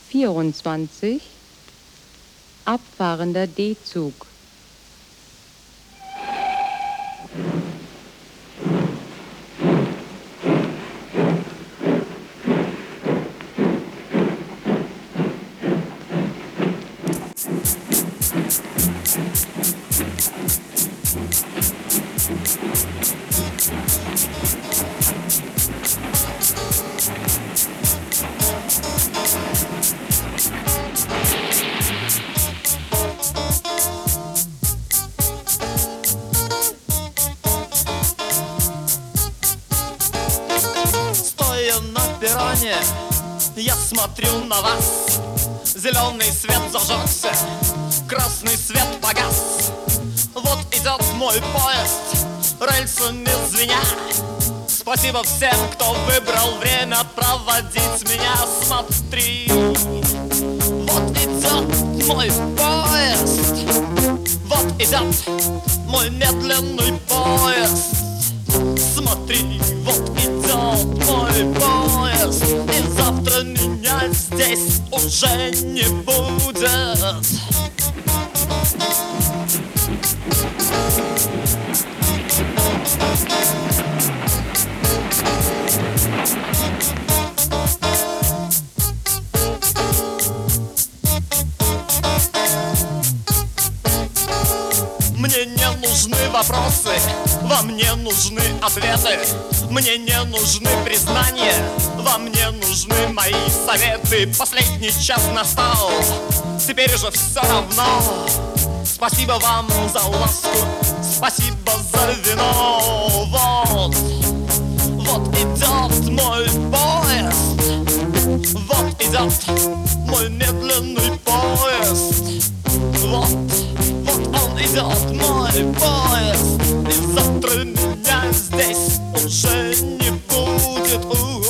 24, abfahrender D-Zug. Стоя на перроне, я смотрю на вас. Зеленый свет зажегся, красный свет погас. Вот идет мой поезд, рельсами звеня. Спасибо всем, кто выбрал время проводить меня. Смотри, вот идет мой поезд, вот идет мой медленный поезд. Смотри, вот идет мой поезд, и завтра меня здесь уже не будет. Мне не нужны вопросы, вам не нужны ответы. Мне не нужны признания, вам не нужны мои советы. Последний час настал, теперь уже все равно. Спасибо вам за ласку, спасибо за вино. Вот идет мой поезд, вот идет мой медленный поезд. Вот он идет, мой поезд, и завтра меня здесь уже не будет.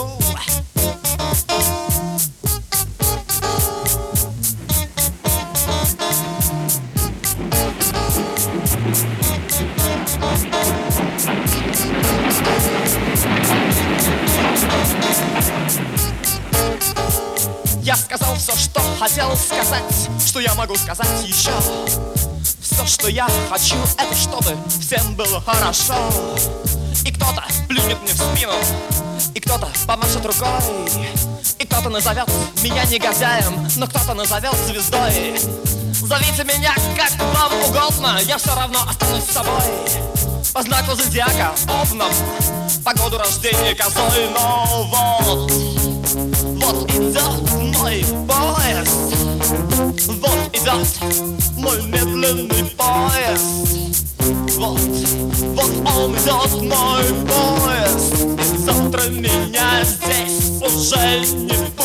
Я сказал все, что хотел сказать, что я могу сказать еще. Все, что я хочу, это чтобы всем было хорошо. И кто-то плюнет мне в спину, и кто-то помашет рукой, и кто-то назовет меня негодяем, но кто-то назовет звездой. Зовите меня как вам угодно, я все равно останусь с собой. По знаку зодиака овном, по году рождения козой. Но вот идет мой поезд, вот идет мой медленный поезд. Вот он идет, мой поезд, и завтра меня здесь уже не